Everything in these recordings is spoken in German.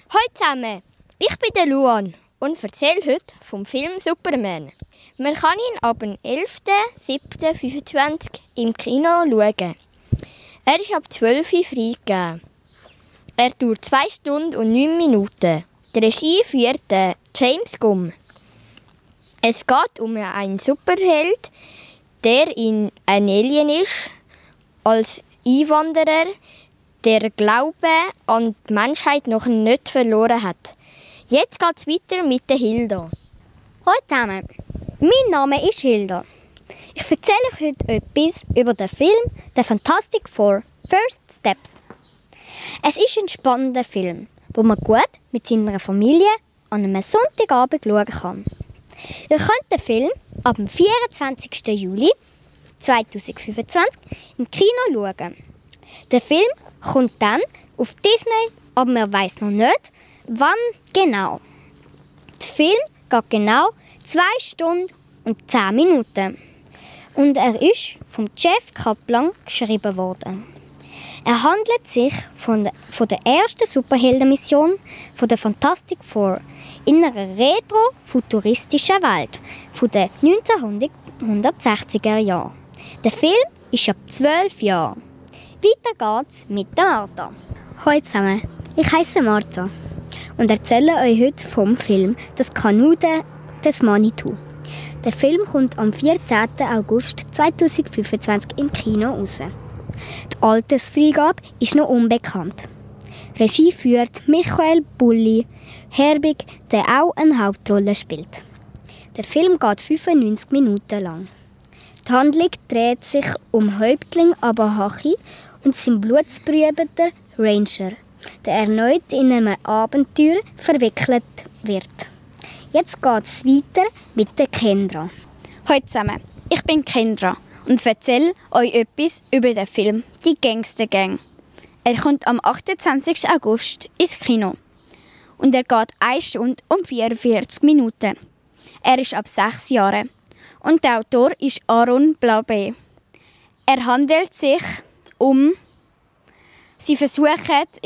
Hallo zusammen, ich bin der Luan und erzähle heute vom Film Superman. Man kann ihn ab dem 11.07.25 im Kino schauen. Er ist ab 12 Uhr freigegeben. Er dauert 2 Stunden und 9 Minuten. Die Regie führt James Gunn. Es geht um einen Superheld, der ein Alien ist, als Einwanderer, der Glaube an die Menschheit noch nicht verloren hat. Jetzt geht es weiter mit der Hilda. Hallo zusammen, mein Name ist Hilda. Ich erzähle euch heute etwas über den Film «The Fantastic Four – First Steps». Es ist ein spannender Film, wo man gut mit seiner Familie an einem Sonntagabend schauen kann. Ihr könnt den Film ab dem 24. Juli 2025 im Kino schauen. Der Film kommt dann auf Disney, aber man weiss noch nicht, wann genau. Der Film geht genau 2 Stunden und 10 Minuten. Und er ist von Jeff Kaplan geschrieben worden. Er handelt sich von der ersten Superheldenmission von der Fantastic Four in einer retro-futuristischen Welt von den 1960er Jahren. Der Film ist ab 12 Jahren. Weiter geht's mit der Martha. Hallo zusammen, ich heiße Martha und erzähle euch heute vom Film «Das Kanu des Manitou». Der Film kommt am 14. August 2025 im Kino raus. Die Altersfreigabe ist noch unbekannt. Regie führt Michael Bulli Herbig, der auch eine Hauptrolle spielt. Der Film geht 95 Minuten lang. Die Handlung dreht sich um Häuptling Abahachi und seinen blutsbrüderten Ranger, der erneut in einem Abenteuer verwickelt wird. Jetzt geht es weiter mit der Kendra. Hallo zusammen, ich bin Kendra und erzähle euch etwas über den Film «Die Gangster Gang». Er kommt am 28. August ins Kino und er geht 1 Stunde und 44 Minuten. Er ist ab 6 Jahren und der Autor ist Aaron Blabé. Er handelt sich um Sie versuchen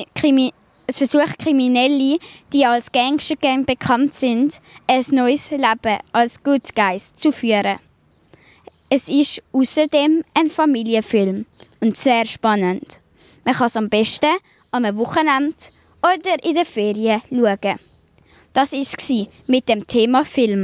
Kriminelle, die als Gangstergang bekannt sind, ein neues Leben als Good Guys zu führen. Es ist außerdem ein Familienfilm und sehr spannend. Man kann es am besten am Wochenende oder in den Ferien schauen. Das war es mit dem Thema Film.